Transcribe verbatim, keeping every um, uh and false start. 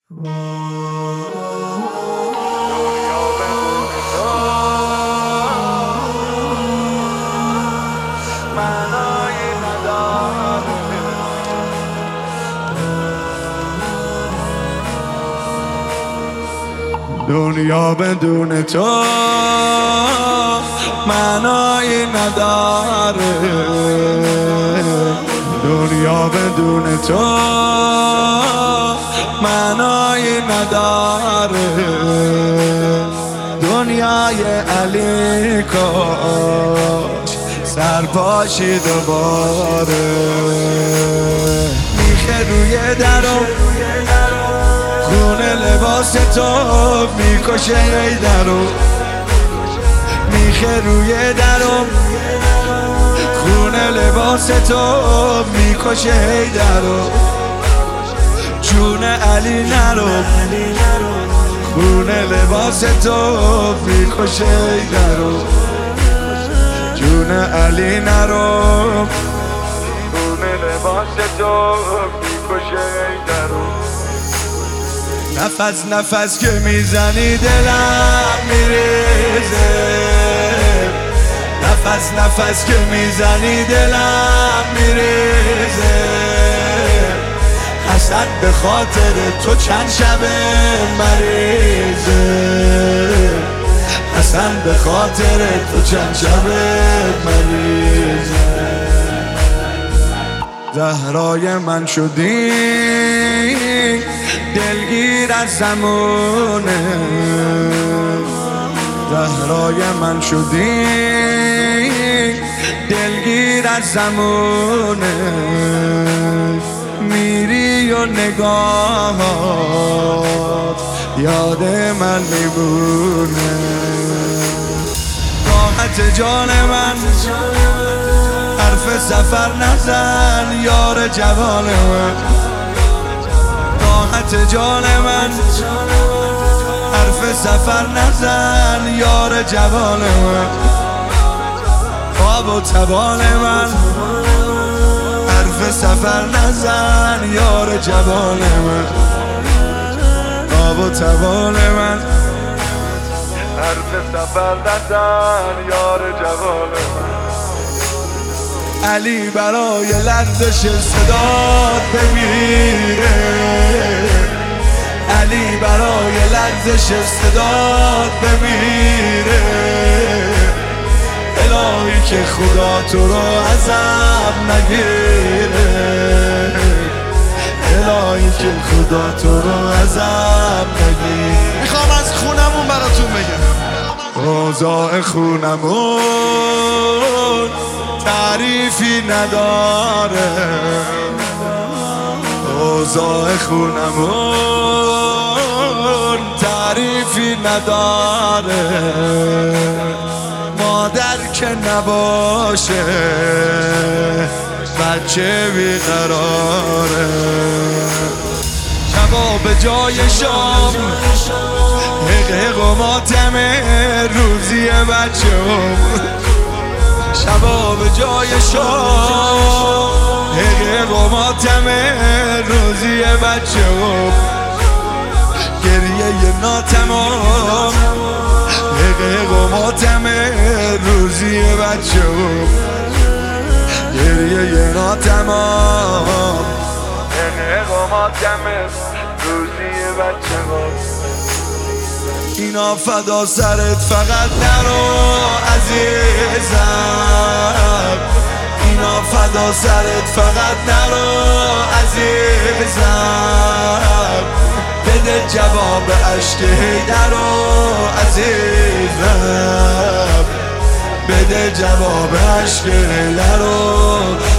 دنیا بدون تو معنایی نداره، دنیا بدون تو معنایی نداره، دنیای علی کاش سرپاشی دوباره. میخه روی درم خونه لباس تو میکشه ای درو، میخه روی درم خونه لباس تو میکشه ای درو. جون علی نرو خونه لباس تو میکشه ای درو، جون علی نرو خونه لباس تو میکشه ای درو. نفس نفس که میزنی دلم میریزه، نفس نفس که میزنی دلم میریزه. حسد به خاطر تو چند شبه مریضه، حسد به خاطر تو چند شبه مریضه. زهرای من شدی دلگیر از زمونه، زهرای من شدی دلگیر از زمونه. میری و نگاهات یاد من میمونه. راحت جان من حرف سفر نزن یار جوان من، راحت جان من حرف سفر نزن یار جوان من. خواب و توان من حرف سفر نزن یار جوان من، خواب و توان من حرف سفر نزن یار جوان من. علی برای لرزش صدات بمیره، علی برای لرزش صدات بمیره. الهی که خدا تو رو عذاب نگیره، الهی که خدا تو رو عذاب نگیره. میخوام از خونمون براتون بگم، اوضاع خونمون تعریفی نداره، اوضاع خونمون تعریفی نداره. مادر که نباشه بچه بیقراره. شبا به جای شام حقیق و ماتمه روزی بچه هم، شبا به جای شام حقیق و ماتمه روزی بچه هم. گریه ناتمام حقیق و ماتمه روزی بچه هم، گریه ناتمام حقیق و ماتمه روزی بچه هم. اینا فدا سرت فقط نرو عزیزم، اینا فدا سرت فقط نرو عزیزم. بده جواب عشق حیدرو عزیزم، بده جواب عشق حیدرو